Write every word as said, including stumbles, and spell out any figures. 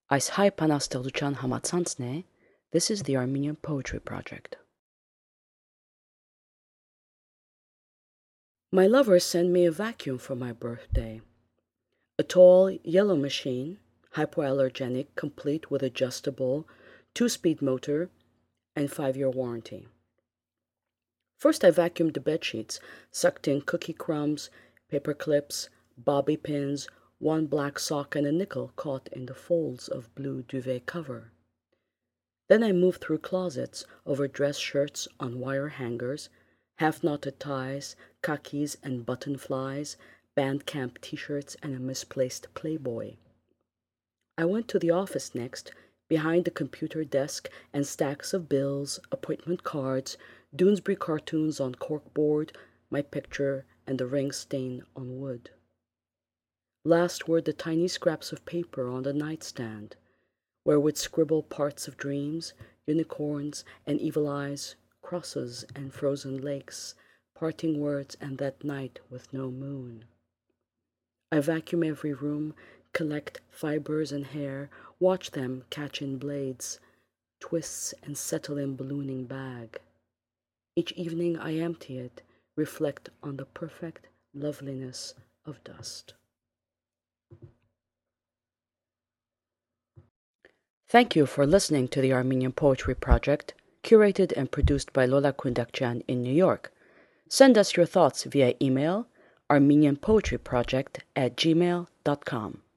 Այս հայ բանաստեղծության համացանցն է. This is the Armenian Poetry Project. My lover sent me a vacuum for my birthday. A tall yellow machine, hypoallergenic, complete with adjustable two-speed motor and five-year warranty. First, I vacuumed the bedsheets, sucked in cookie crumbs, paper clips, bobby pins, one black sock and a nickel caught in the folds of blue duvet cover. Then I moved through closets, over dress shirts on wire hangers, half-knotted ties, khakis and button flies, band camp t-shirts and a misplaced Playboy. I went to the office next, behind the computer desk and stacks of bills, appointment cards, Doonesbury cartoons on corkboard, my picture, and the ring stain on wood. Last were the tiny scraps of paper on the nightstand, where would scribble parts of dreams, unicorns and evil eyes, crosses and frozen lakes, parting words and that night with no moon. I vacuum every room, collect fibers and hair, watch them catch in blades, twists and settle in ballooning bag. Each evening I empty it, reflect on the perfect loveliness of dust. Thank you for listening to the Armenian Poetry Project, curated and produced by Lola Kundakjian in New York. Send us your thoughts via email, armenianpoetryproject at gmail dot com.